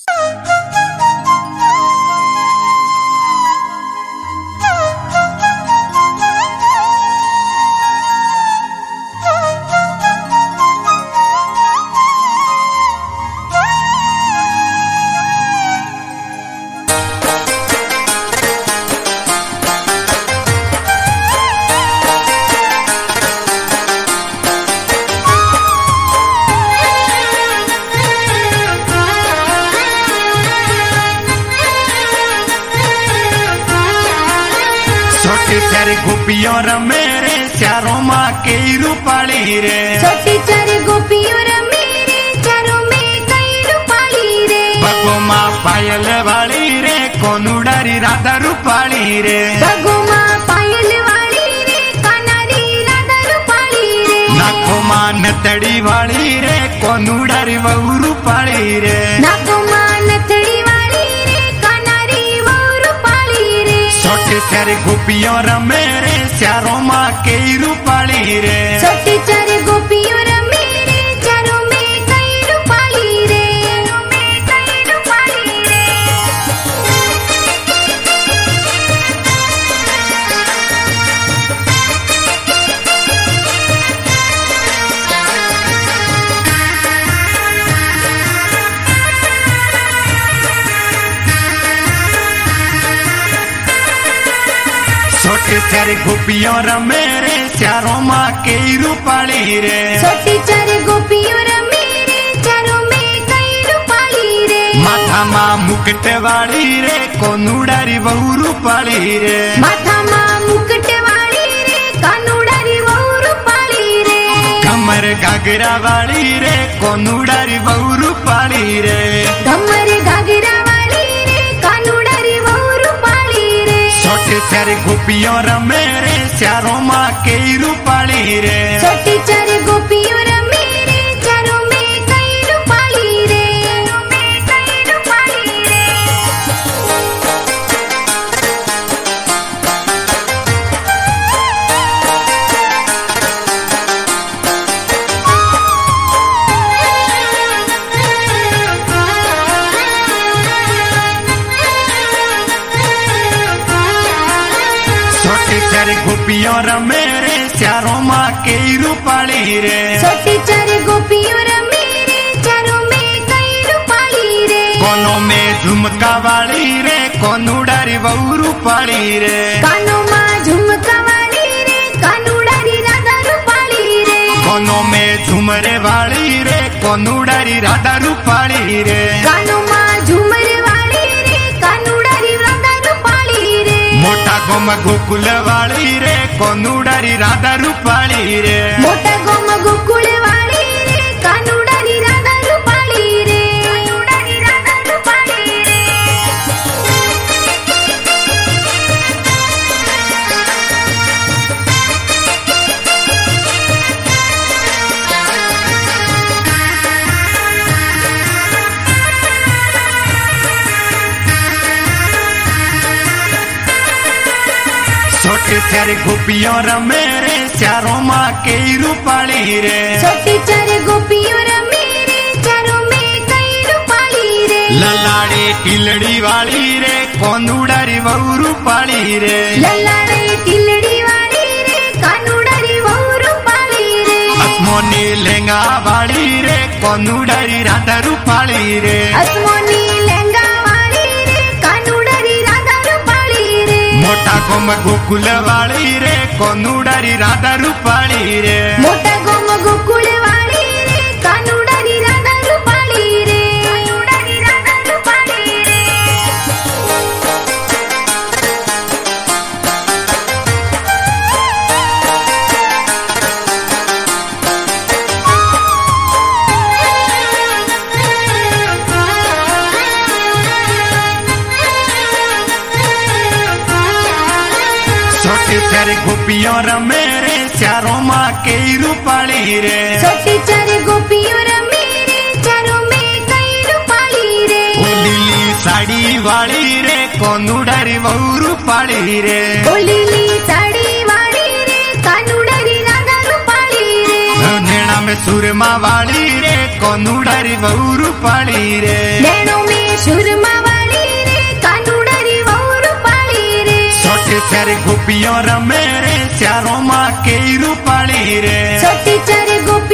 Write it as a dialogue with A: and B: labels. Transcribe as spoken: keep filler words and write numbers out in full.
A: चार गोपियों रे मेरे चारों माँ के रूपाली रे,
B: छोटी चार गोपियों रे मेरे चारों में कई रूपाली रे।
A: भगो माँ पायल वाली रे कोनुडारी राधा रूपाली रे,
B: भगो माँ पायल वाली रे कानारी राधा रूपाली रे।
A: नाको माँ नतड़ी वाली रे कोनुडारी वहू रूपाली रे,
B: नाको माँ नथड़ी वाली रे कानारी वहू रूपाली रे।
A: छोटे चार गोपियों रे मेरे चारों माँ के रूपाली रे,
B: छोटी चार गोपियों रे मेरे चारों में कई रूपाली रे, में कई रूपाली रे।
A: छोटे चार गोपियों रे मेरे चारों माँ के रूपाली रे,
B: छोटी चार गोपियों रे मेरे चारों में कई रूपाली रे।
A: माथा माँ मुकुट वाली रे कोनुडारी वहू रूपाली रे,
B: माथा माँ मुकुट वाली रे कानुडारी वहू रूपाली रे।
A: कमर घाघरा वाली रे कोनुडारी वहू रूपाली रे,
B: कमर घाघरा वाली रे कानुडारी वहू रूपाली रे।
A: छोटे चार गोपियों रे मेरे चारों माँ के रूपाली रे,
B: छोटी चार गोपियों रे मेरे चारों में कई रूपाली रे, में कई रूपाली रे।
A: छोटे चार गोपियों रे मेरे चारों माँ के रूपाली रे,
B: छोटी चार गोपियों रे मेरे चारों में कई रूपाली रे।
A: कोनों में झुमका वाली रे कोनुडारी वहू रूपाली रे,
B: कानों माँ झुमका वाली रे कानुडारी राधा रूपाली रे।
A: कोनों में झुमरे वाली रे कोनुडारी राधा रूपाली रे,
B: कानों माँ झूमर वाली रे कानुडारी राधा रूपाली रे।
A: मोटा गोम गोकुल वाली रे कोनुडारी राधा रूपाली रे,
B: मोटा गोम गोकुल वाली रे कानुडारी राधा रूपाली रे, कानुडारी राधा रूपाली रे।
A: छोटे चार गोपियों रे मेरे चारों माँ के रूपाली रे,
B: छोटी चार गोपियों रे मेरे चारों में कई रूपाली रे।
A: ललाड़ी टिलड़ी वाली रे कोनुडारी वहू रूपाली रे,
B: लल्ला रे टिलड़ी वाली रे कानुडारी वहू रूपाली रे।
A: असमोनी लहंगा वाली रे कोनुडारी राधा रूपाली रे,
B: असमोनी लहंगा वाली रे कानुडारी राधा रूपाली रे।
A: मोटा गोम गोकुल वाली रे कोनुडारी राधा रूपाली रे,
B: मोटा गोम गोकुल वाली रे कानुडारी राधा रूपाली रे, कानुडारी राधा रूपाली रे।
A: छोटे चार गोपियों रे मेरे चारों माँ के रूपाली रे,
B: छोटी चार गोपियों रे मेरे चारों में कई रूपाली रे।
A: ओ लीली साड़ी वाली रे कोनुडारी वहू रूपाली रे,
B: ओ लीली साड़ी वाली रे कानुडारी राधा रूपाली रे।
A: नैना में सुरमा वाली रे कोनुडारी वहू रूपाली रे,
B: नैनों में
A: चार गोपियों रे मेरे चारों माँ के रूपाली रे
B: छोटी चार गोपी